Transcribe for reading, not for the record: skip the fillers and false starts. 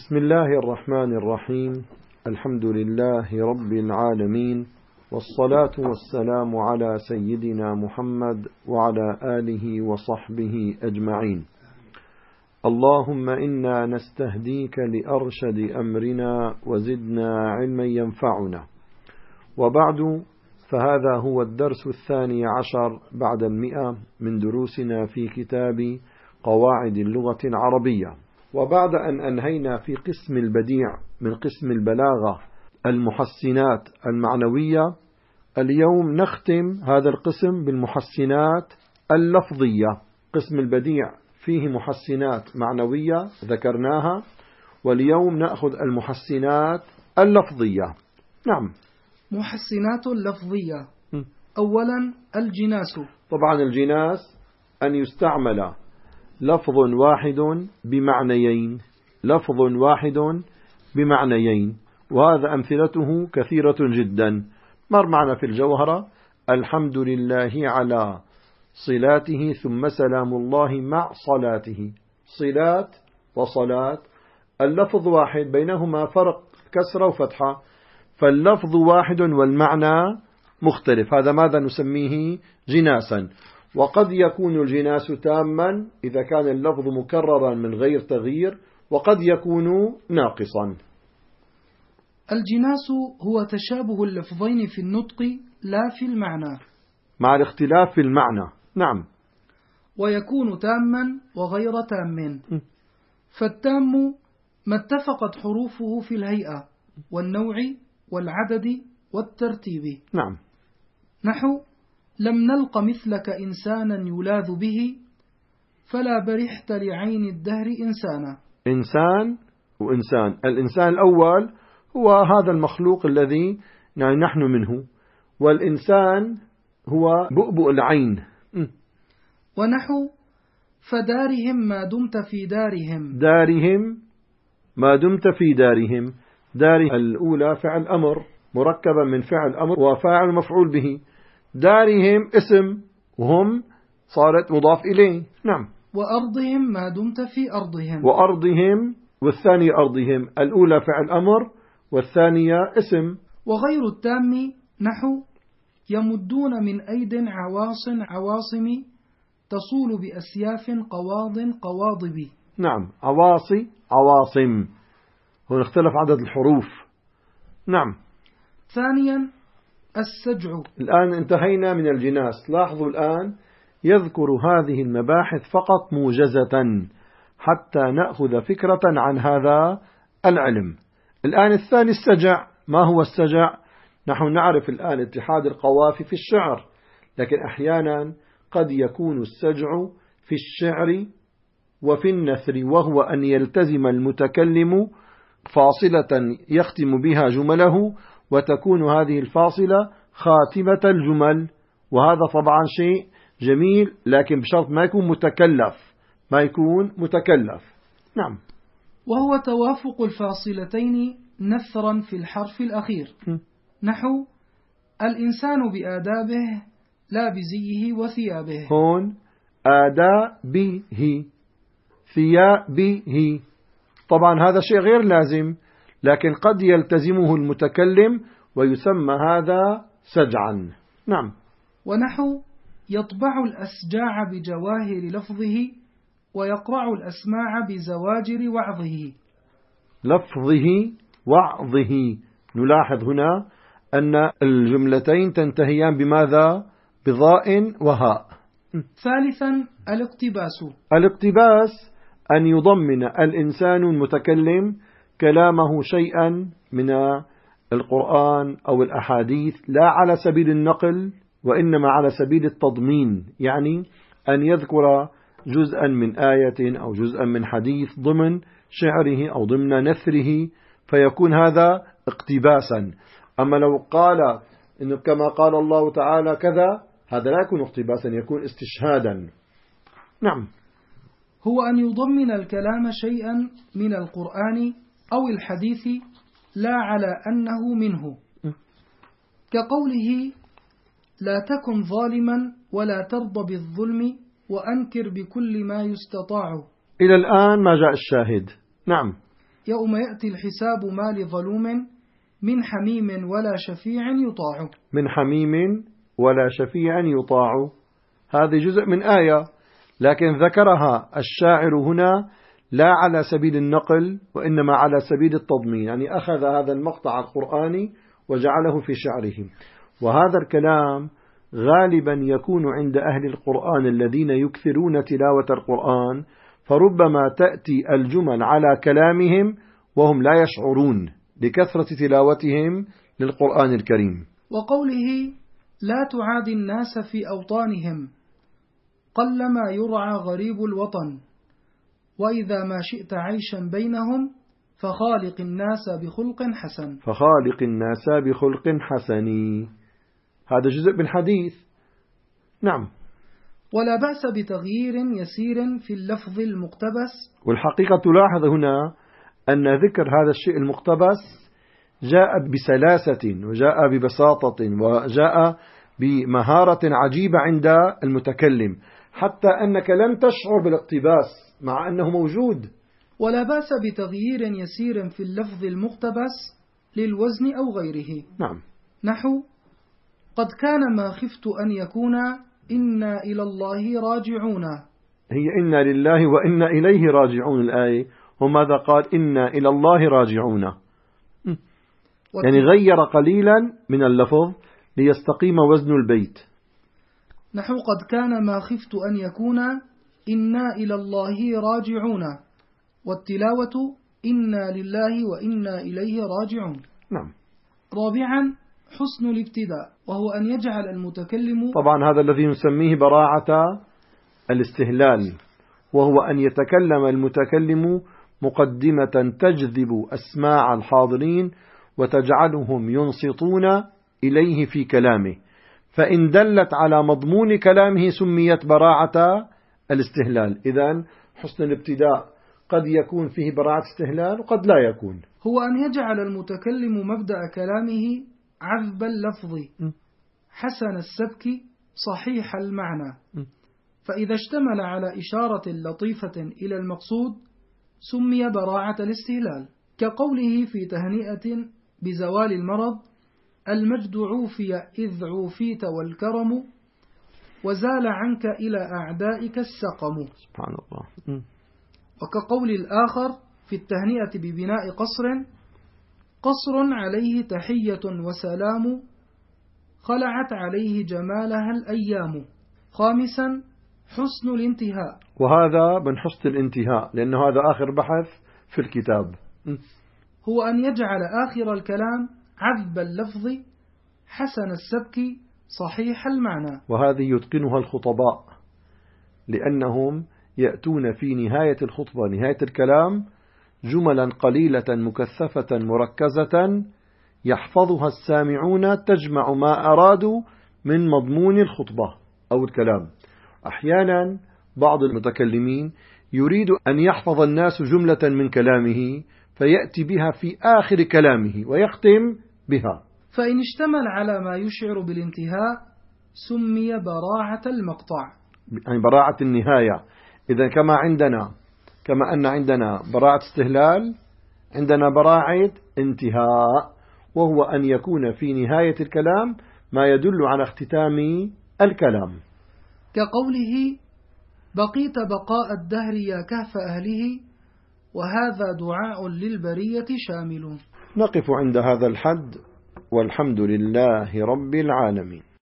بسم الله الرحمن الرحيم. الحمد لله رب العالمين، والصلاة والسلام على سيدنا محمد وعلى آله وصحبه أجمعين. اللهم إنا نستهديك لأرشد أمرنا وزدنا علما ينفعنا. وبعد، فهذا هو الدرس 12 بعد 100 من دروسنا في كتاب قواعد اللغة العربية. وبعد أن أنهينا في قسم البديع من قسم البلاغة المحسنات المعنوية، اليوم نختم هذا القسم بالمحسنات اللفظية. قسم البديع فيه محسنات معنوية ذكرناها، واليوم نأخذ المحسنات اللفظية. نعم، محسنات اللفظية. أولا الجناس. طبعا الجناس أن يستعمل لفظ واحد بمعنيين، لفظ واحد بمعنيين، وهذا أمثلته كثيرة جدا. مر معنا في الجوهرة: الحمد لله على صلاته ثم سلام الله مع صلاته. صلات وصلاة اللفظ واحد، بينهما فرق كسرة وفتحة، فاللفظ واحد والمعنى مختلف. هذا ماذا نسميه؟ جناسا. وقد يكون الجناس تاما إذا كان اللفظ مكررا من غير تغيير، وقد يكون ناقصا. الجناس هو تشابه اللفظين في النطق لا في المعنى، مع الاختلاف في المعنى. نعم. ويكون تاما وغير تام. فالتام ما اتفقت حروفه في الهيئة والنوع والعدد والترتيب. نعم. نحو: لم نلق مثلك إنسانا يلاذ به، فلا برحت لعين الدهر إنسانا. إنسان وإنسان. الإنسان الأول هو هذا المخلوق الذي نحن منه، والإنسان هو بؤبؤ العين. ونحو: فدارهم ما دمت في دارهم. دارهم ما دمت في دارهم. دار الأولى فعل أمر مركبا من فعل أمر وفاعل مفعول به. دارهم اسم، وهم صارت مضاف إليه. نعم. وأرضهم ما دمت في أرضهم. وأرضهم، والثانية أرضهم، الأولى فعل أمر والثانية اسم. وغير التام نحو: يمدون من أيد عواصم تصول بأسياف قواضب. نعم، عواصي عواصم. هنا اختلف عدد الحروف. نعم. ثانيا السجع. الآن انتهينا من الجناس. لاحظوا الآن يذكر هذه المباحث فقط موجزة حتى نأخذ فكرة عن هذا العلم. الآن الثاني السجع. ما هو السجع؟ نحن نعرف الآن اتحاد القوافي في الشعر، لكن أحيانا قد يكون السجع في الشعر وفي النثر، وهو أن يلتزم المتكلم فاصلة يختم بها جمله، وتكون هذه الفاصلة خاتمة الجمل. وهذا طبعا شيء جميل، لكن بشرط ما يكون متكلف. نعم. وهو توافق الفاصلتين نثرا في الحرف الأخير. نحو: الإنسان بآدابه لا بزيه وثيابه. هون آدابه ثيابه. طبعا هذا شيء غير لازم، لكن قد يلتزمه المتكلم ويسمى هذا سجعا. نعم. ونحو: يطبع الأسجاع بجواهر لفظه ويقرع الأسماع بزواجر وعظه. لفظه وعظه. نلاحظ هنا أن الجملتين تنتهيان بماذا؟ بضاء وهاء. ثالثا الاقتباس. الاقتباس أن يضمن الإنسان المتكلم كلامه شيئا من القرآن أو الأحاديث، لا على سبيل النقل وإنما على سبيل التضمين، يعني أن يذكر جزءا من آية أو جزءا من حديث ضمن شعره أو ضمن نثره، فيكون هذا اقتباسا. أما لو قال إنه كما قال الله تعالى كذا، هذا لا يكون اقتباسا، يكون استشهادا. نعم. هو أن يضمن الكلام شيئا من القرآن أو الحديث لا على أنه منه، كقوله: لا تكن ظالما ولا ترضى بالظلم وأنكر بكل ما يستطاع. إلى الآن ما جاء الشاهد. نعم. يوم يأتي الحساب ما لظلوم من حميم ولا شفيع يطاع. من حميم ولا شفيع يطاع، هذه جزء من آية، لكن ذكرها الشاعر هنا لا على سبيل النقل وإنما على سبيل التضمين، يعني أخذ هذا المقطع القرآني وجعله في شعره. وهذا الكلام غالبا يكون عند أهل القرآن الذين يكثرون تلاوة القرآن، فربما تأتي الجمل على كلامهم وهم لا يشعرون لكثرة تلاوتهم للقرآن الكريم. وقوله لا تعادي الناس في أوطانهم قلما يرعى غريب الوطن، وإذا ما شئت عيشا بينهم فخالق الناس بخلق حسن. فخالق الناس بخلق حسن، هذا جزء من حديث. نعم. ولا بأس بتغيير يسير في اللفظ المقتبس. والحقيقة تلاحظ هنا أن ذكر هذا الشيء المقتبس جاء بسلاسة وجاء ببساطة وجاء بمهارة عجيبة عند المتكلم، حتى أنك لن تشعر بالاقتباس مع أنه موجود. ولا بأس بتغيير يسير في اللفظ المقتبس للوزن أو غيره. نعم. نحو قد كان ما خفت أن يكون إنا إلى الله راجعون. هي إنا لله وإنا إليه راجعون الآية، وماذا قال؟ إنا إلى الله راجعون، يعني غير قليلا من اللفظ ليستقيم وزن البيت. نحو قد كان ما خفت أن يكون إنا إلى الله راجعون، والتلاوة إنا لله وإنا إليه راجعون. نعم. رابعا حسن الابتداء، وهو أن يجعل المتكلم، طبعا هذا الذي نسميه براعة الاستهلال، وهو أن يتكلم المتكلم مقدمة تجذب أسماع الحاضرين وتجعلهم ينصتون إليه في كلامه، فإن دلت على مضمون كلامه سميت براعة الاستهلال. إذن حسن الابتداء قد يكون فيه براعة استهلال وقد لا يكون. هو أن يجعل المتكلم مبدأ كلامه عذب اللفظ حسن السبك صحيح المعنى، فإذا اشتمل على إشارة لطيفة إلى المقصود سمي براعة الاستهلال، كقوله في تهنئة بزوال المرض المجد عوفي إذ عوفيت والكرم وزال عنك إلى أعدائك السقم. سبحان الله. وكقول الآخر في التهنئة ببناء قصر عليه تحية وسلام خلعت عليه جمالها الأيام. خامسا حسن الانتهاء، وهذا من حسن الانتهاء لأنه هذا آخر بحث في الكتاب. هو أن يجعل آخر الكلام عذب اللفظ حسن السبك صحيح المعنى. وهذه يتقنها الخطباء، لأنهم يأتون في نهاية الخطبة نهاية الكلام جملا قليلة مكثفة مركزة يحفظها السامعون تجمع ما أرادوا من مضمون الخطبة أو الكلام. أحيانا بعض المتكلمين يريد أن يحفظ الناس جملة من كلامه فيأتي بها في آخر كلامه ويختم بها، فإن اشتمل على ما يشعر بالانتهاء سمي براعة المقطع، يعني براعة النهاية. إذا كما أن عندنا براعة استهلال، عندنا براعة انتهاء، وهو أن يكون في نهاية الكلام ما يدل على اختتام الكلام، كقوله بقيت بقاء الدهر يا كهف أهله وهذا دعاء للبرية شامل. نقف عند هذا الحد والحمد لله رب العالمين.